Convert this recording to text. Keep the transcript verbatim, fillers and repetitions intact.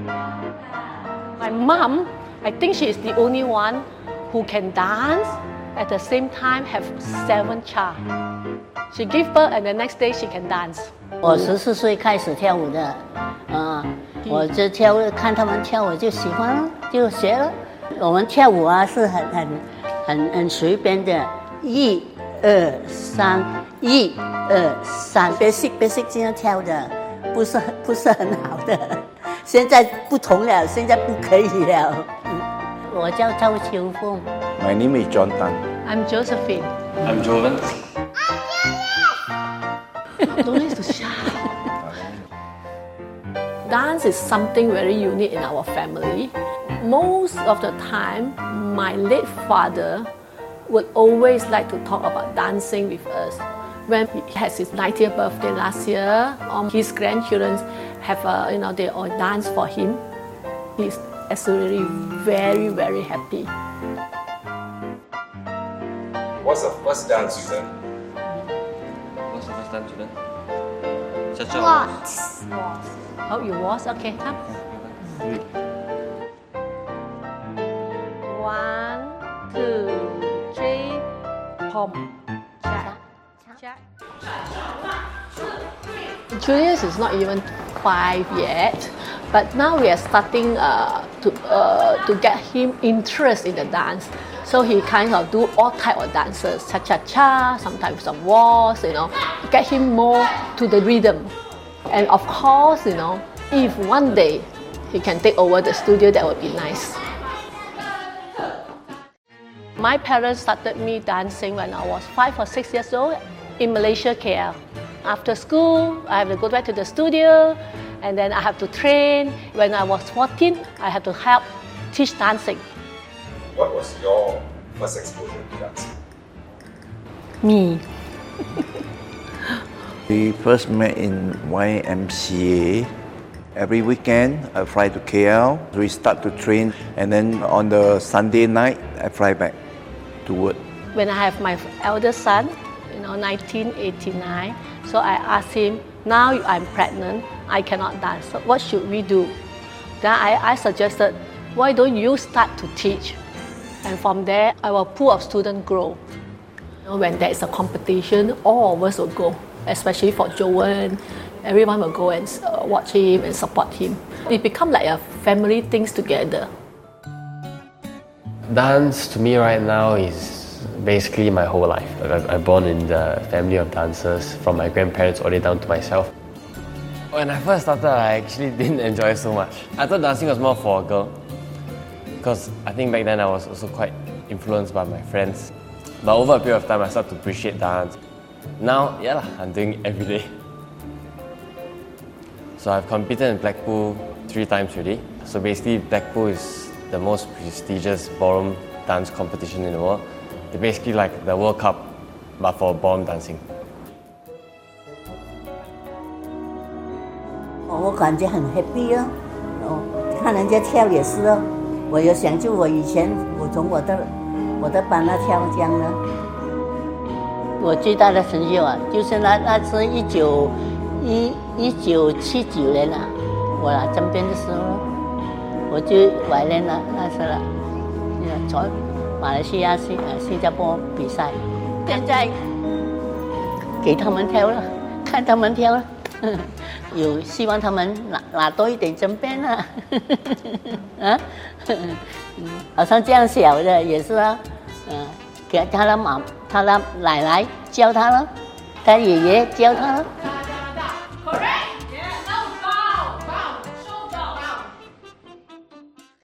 My mom, I think she is the only one who can dance at the same time have seven child. She give birth and the next day she can dance. 我十四岁开始跳舞的，啊，我就跳，看他们跳，我就喜欢了，就学了。我们跳舞啊是很很很很随便的，一、二、三，一、二、三 ，basic basic 这样跳的，不是不是很好的。现在不同了，现在不可以了。我叫周秋凤。 My name is John Tan. I'm Josephine. I'm Jovan. Don't need to shout. Dance is something very unique in our family. Most of the time, my late father would always like to talk about dancing with us. When he has his ninetieth birthday last year, um, his grandchildren have, uh, you know, they all dance for him. He's absolutely very, very happy. What's the first dance you learned? What's the first dance you learned? Cha-cha. Waltz. Oh, you was? Okay, come. One, two, three, pom. Cha. Cha. Julius is not even five yet, but now we are starting uh, to uh, to get him interest in the dance. So he kind of do all type of dances, cha-cha-cha, sometimes some waltz, you know, get him more to the rhythm. And of course, you know, if one day he can take over the studio, that would be nice. My parents started me dancing when I was five or six years old in Malaysia, K L. After school, I have to go back to the studio, and then I have to train. When I was fourteen, I had to help teach dancing. What was your first exposure to dancing? Me. We first met in Y M C A. Every weekend, I fly to K L. We start to train, and then on the Sunday night, I fly back to work. When I have my eldest son, you know, nineteen eighty-nine, so I asked him, now I'm pregnant, I cannot dance, so what should we do? Then I, I suggested, why don't you start to teach? And from there, our pool of students grow. You know, when there is a competition, all of us will go, especially for Joan. Everyone will go and uh, watch him and support him. It becomes like a family things together. Dance to me right now is basically my whole life. Like I, I'm born in the family of dancers, from my grandparents all the way down to myself. When I first started, I actually didn't enjoy it so much. I thought dancing was more for a girl, because I think back then I was also quite influenced by my friends. But over a period of time, I started to appreciate dance. Now, yeah, lah, I'm doing it every day. So I've competed in Blackpool three times already. So basically, Blackpool is the most prestigious ballroom dance competition in the world. It's basically like the World Cup, but for ballroom dancing. 我感觉很 happy 哦，哦，看人家跳也是哦。我有想就我以前我从我的我的班那跳这样的。我最大的成就啊，就是那那是一九一一九七九年啊，我来这边的时候，我就怀念了那时了，从马来西亚新新加坡比赛，现在给他们跳了，看他们跳了。有希望他们拿拿多一点奖杯啊！啊，好像这样小的也是啊，嗯，给他的妈，他的奶奶教他了，他爷爷教他了。